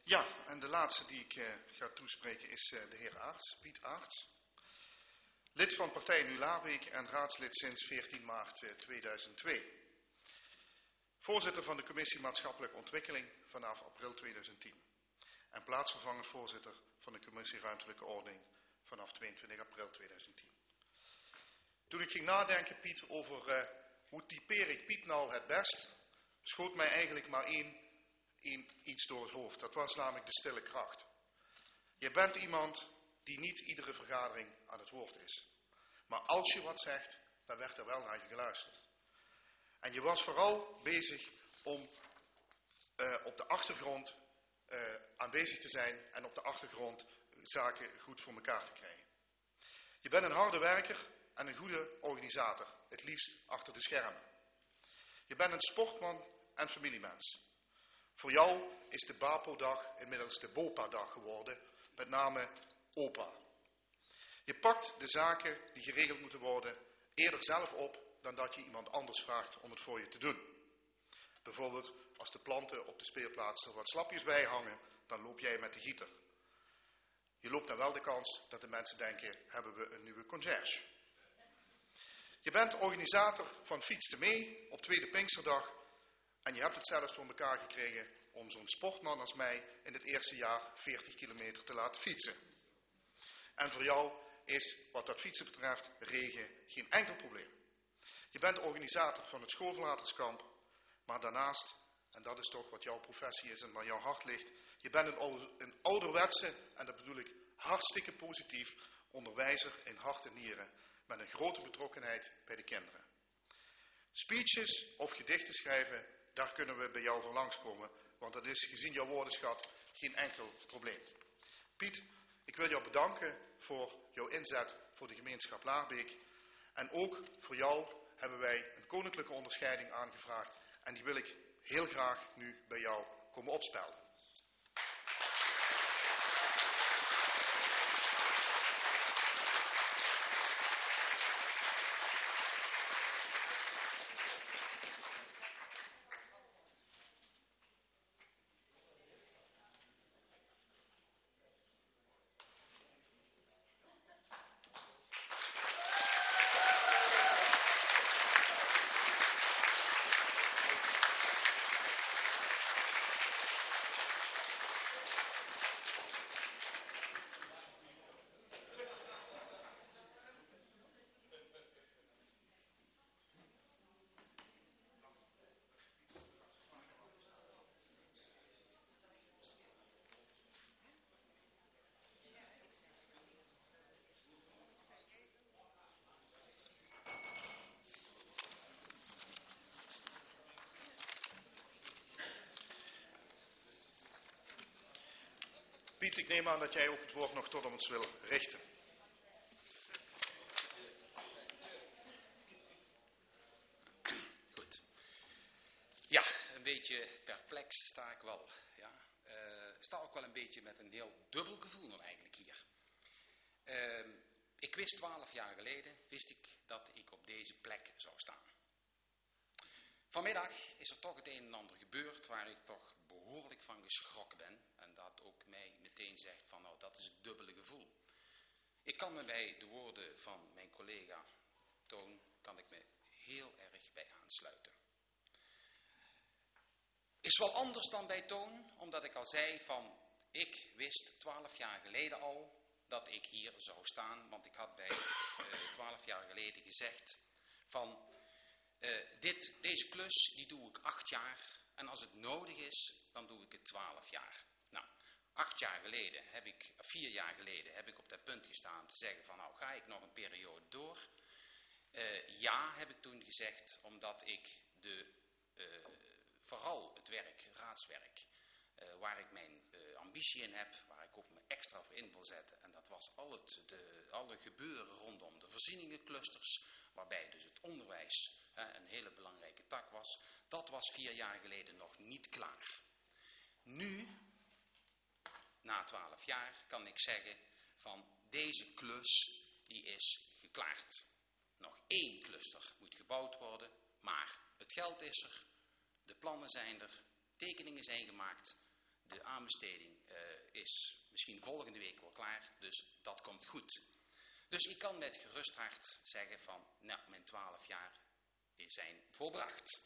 Ja, en de laatste die ik ga toespreken is de heer Aarts, Piet Aarts. Lid van partij Nuut-Laarbeek en raadslid sinds 14 maart 2002. Voorzitter van de Commissie Maatschappelijke Ontwikkeling vanaf april 2010. En plaatsvervangend voorzitter van de Commissie Ruimtelijke Ordening vanaf 22 april 2010. Toen ik ging nadenken, Piet, over hoe typeer ik Piet nou het best, schoot mij eigenlijk maar iets door het hoofd. Dat was namelijk de stille kracht. Je bent iemand die niet iedere vergadering aan het woord is. Maar als je wat zegt, dan werd er wel naar je geluisterd. En je was vooral bezig om op de achtergrond aanwezig te zijn en op de achtergrond zaken goed voor elkaar te krijgen. Je bent een harde werker en een goede organisator, het liefst achter de schermen. Je bent een sportman en familiemens. Voor jou is de BAPO-dag inmiddels de BOPA-dag geworden, met name opa. Je pakt de zaken die geregeld moeten worden eerder zelf op dan dat je iemand anders vraagt om het voor je te doen. Bijvoorbeeld als de planten op de speelplaats er wat slapjes bij hangen, dan loop jij met de gieter. Je loopt dan wel de kans dat de mensen denken, hebben we een nieuwe conciërge. Je bent organisator van Fietste Mee op Tweede Pinksterdag en je hebt het zelfs voor elkaar gekregen om zo'n sportman als mij in het eerste jaar 40 kilometer te laten fietsen. En voor jou is, wat dat fietsen betreft, regen geen enkel probleem. Je bent organisator van het schoolverlaterskamp, maar daarnaast, en dat is toch wat jouw professie is en waar jouw hart ligt, je bent een ouderwetse, en dat bedoel ik hartstikke positief, onderwijzer in hart en nieren, met een grote betrokkenheid bij de kinderen. Speeches of gedichten schrijven, daar kunnen we bij jou voor langskomen, want dat is gezien jouw woordenschat geen enkel probleem. Piet, ik wil jou bedanken voor jouw inzet voor de gemeenschap Laarbeek. En ook voor jou hebben wij een koninklijke onderscheiding aangevraagd en die wil ik heel graag nu bij jou komen opspelden. Piet, ik neem aan dat jij ook het woord nog tot ons wil richten. Goed. Ja, een beetje perplex sta ik wel. Ja. Sta ook wel een beetje met een heel dubbel gevoel nog eigenlijk hier. Ik wist 12 jaar geleden, dat ik op deze plek zou staan. Vanmiddag is er toch het een en ander gebeurd waar ik toch behoorlijk van geschrokken ben. En dat ook mij meteen zegt van nou, dat is het dubbele gevoel. Ik kan me bij de woorden van mijn collega Toon, kan ik me heel erg bij aansluiten. Is wel anders dan bij Toon, omdat ik al zei van, ik wist 12 jaar geleden al dat ik hier zou staan. Want ik had bij 12 jaar geleden gezegd van, deze klus die doe ik 8 jaar en als het nodig is, dan doe ik het 12 jaar. Nou, 4 jaar geleden heb ik op dat punt gestaan te zeggen van nou ga ik nog een periode door. Ja, heb ik toen gezegd, omdat ik vooral het werk, raadswerk, waar ik mijn ambitie in heb, waar ik ook me extra voor in wil zetten. En dat was alle gebeuren rondom de voorzieningenclusters, waarbij dus het onderwijs een hele belangrijke tak was. Dat was 4 jaar geleden nog niet klaar. Nu, na 12 jaar, kan ik zeggen van deze klus, die is geklaard. Nog 1 cluster moet gebouwd worden, maar het geld is er, de plannen zijn er, tekeningen zijn gemaakt, de aanbesteding is misschien volgende week wel klaar, dus dat komt goed. Dus ik kan met gerust hart zeggen van, nou, mijn 12 jaar zijn volbracht.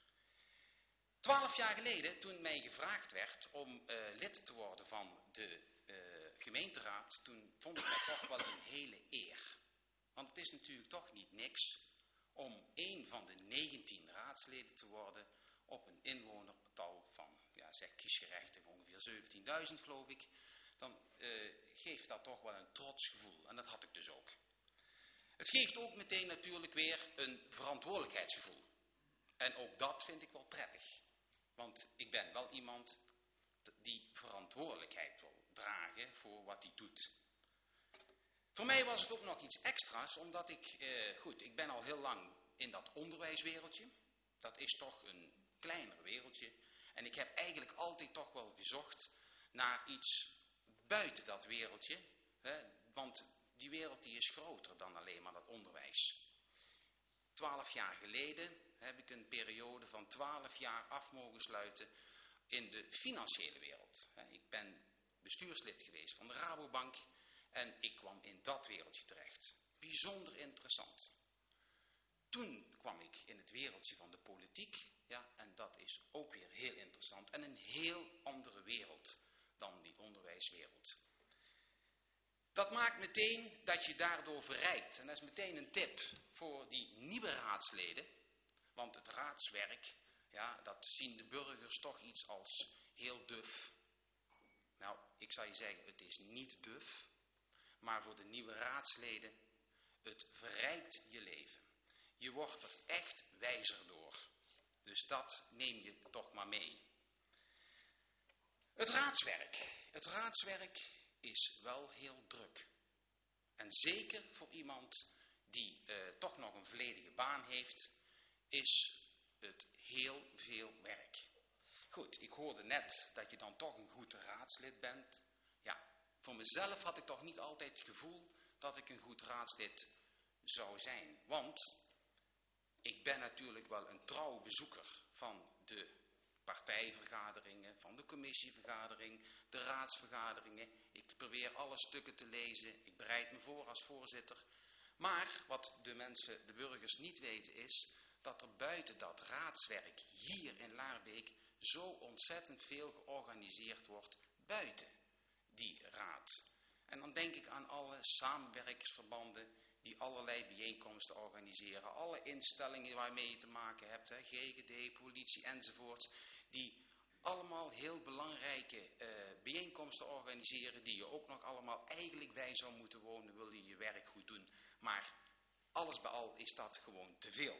12 jaar geleden, toen mij gevraagd werd om lid te worden van de gemeenteraad, toen vond ik dat toch wel een hele eer. Want het is natuurlijk toch niet niks om een van de 19 raadsleden te worden op een inwonertal van, ja, zeg kiesgerechtig ongeveer 17.000 geloof ik. Dan geeft dat toch wel een trots gevoel. En dat had ik dus ook. Het geeft ook meteen natuurlijk weer een verantwoordelijkheidsgevoel. En ook dat vind ik wel prettig. Want ik ben wel iemand die verantwoordelijkheid wil dragen voor wat hij doet. Voor mij was het ook nog iets extra's, omdat ik ben al heel lang in dat onderwijswereldje. Dat is toch een kleiner wereldje. En ik heb eigenlijk altijd toch wel gezocht naar iets buiten dat wereldje. Want die wereld die is groter dan alleen maar dat onderwijs. 12 jaar geleden heb ik een periode van 12 jaar af mogen sluiten in de financiële wereld. Ik ben bestuurslid geweest van de Rabobank en ik kwam in dat wereldje terecht. Bijzonder interessant. Toen kwam ik in het wereldje van de politiek, ja, en dat is ook weer heel interessant en een heel andere wereld dan die onderwijswereld. Dat maakt meteen dat je daardoor verrijkt. En dat is meteen een tip voor die nieuwe raadsleden. Want het raadswerk, ja, dat zien de burgers toch iets als heel duf. Nou, ik zou je zeggen, het is niet duf. Maar voor de nieuwe raadsleden, het verrijkt je leven. Je wordt er echt wijzer door. Dus dat neem je toch maar mee. Het raadswerk. Het raadswerk is wel heel druk. En zeker voor iemand die toch nog een volledige baan heeft, is het heel veel werk. Goed, ik hoorde net dat je dan toch een goed raadslid bent. Ja, voor mezelf had ik toch niet altijd het gevoel dat ik een goed raadslid zou zijn. Want ik ben natuurlijk wel een trouw bezoeker van de partijvergaderingen, van de commissievergadering, de raadsvergaderingen. Ik probeer alle stukken te lezen. Ik bereid me voor als voorzitter. Maar wat de burgers niet weten is dat er buiten dat raadswerk hier in Laarbeek zo ontzettend veel georganiseerd wordt buiten die raad. En dan denk ik aan alle samenwerkingsverbanden die allerlei bijeenkomsten organiseren. Alle instellingen waarmee je te maken hebt, GGD, politie enzovoort, die allemaal heel belangrijke bijeenkomsten organiseren, die je ook nog allemaal eigenlijk bij zou moeten wonen, wil je je werk goed doen. Maar alles bij al is dat gewoon te veel.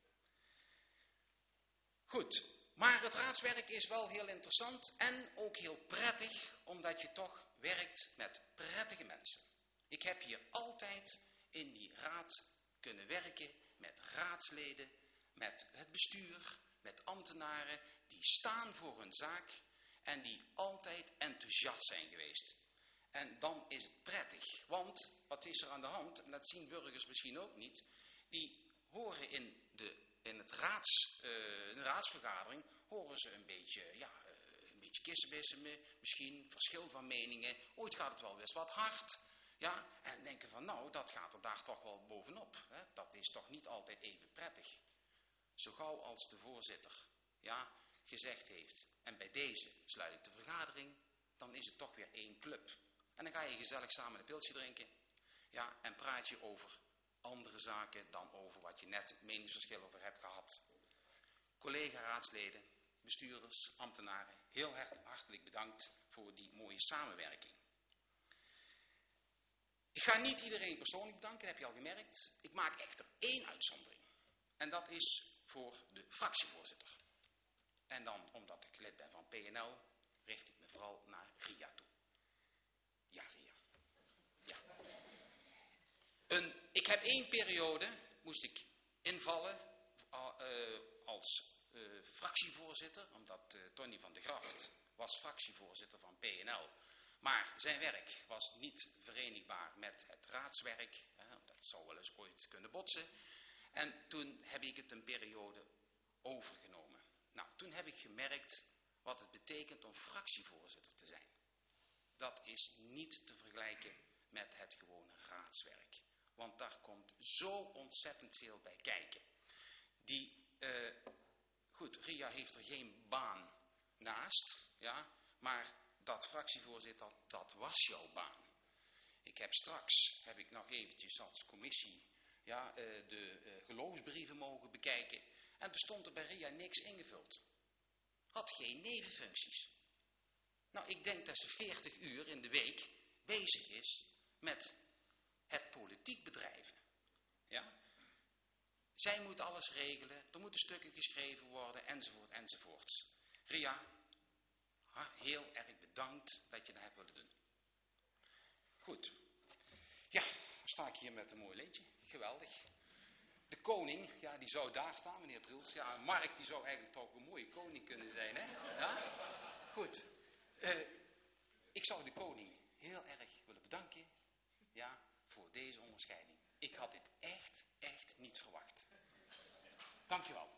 Goed, maar het raadswerk is wel heel interessant en ook heel prettig, omdat je toch werkt met prettige mensen. Ik heb hier altijd in die raad kunnen werken met raadsleden, met het bestuur, met ambtenaren die staan voor hun zaak en die altijd enthousiast zijn geweest. En dan is het prettig, want wat is er aan de hand? En dat zien burgers misschien ook niet. Die horen in de raadsvergadering, horen ze een beetje kissebissemen, misschien verschil van meningen. Ooit gaat het wel eens wat hard. Ja, en denken van nou, dat gaat er daar toch wel bovenop. Hè? Dat is toch niet altijd even prettig. Zo gauw als de voorzitter gezegd heeft, en bij deze sluit ik de vergadering, dan is het toch weer één club. En dan ga je gezellig samen een pilsje drinken. Ja, en praat je over andere zaken dan over wat je net het meningsverschil over hebt gehad. Collega-raadsleden, bestuurders, ambtenaren, heel hartelijk bedankt voor die mooie samenwerking. Ik ga niet iedereen persoonlijk bedanken, dat heb je al gemerkt. Ik maak echter één uitzondering. En dat is voor de fractievoorzitter. En dan, omdat ik lid ben van PNL, richt ik me vooral naar Ria toe. Ja, Ria. Ja. Ik heb één periode, moest ik invallen als fractievoorzitter, omdat Tony van de Graft was fractievoorzitter van PNL. Maar zijn werk was niet verenigbaar met het raadswerk. Dat zou wel eens ooit kunnen botsen. En toen heb ik het een periode overgenomen. Nou, toen heb ik gemerkt wat het betekent betekent om fractievoorzitter te zijn. Dat is niet te vergelijken met het gewone raadswerk. Want daar komt zo ontzettend veel bij kijken. Goed, Ria heeft er geen baan naast, ja, maar dat fractievoorzitter, dat was jouw baan. Heb ik nog eventjes als commissie de geloofsbrieven mogen bekijken. En er stond er bij Ria niks ingevuld. Had geen nevenfuncties. Nou, ik denk dat ze 40 uur in de week bezig is met het politiek bedrijven. Ja? Zij moet alles regelen, er moeten stukken geschreven worden, enzovoort, enzovoorts. Ria, heel erg bedankt dat je dat hebt willen doen. Goed. Ja, dan sta ik hier met een mooi leedje. Geweldig. De koning, ja, die zou daar staan, meneer Briels. Ja, Mark, die zou eigenlijk toch een mooie koning kunnen zijn, hè? Ja? Goed. Ik zou de koning heel erg willen bedanken, ja, voor deze onderscheiding. Ik had dit echt niet verwacht. Dank je wel.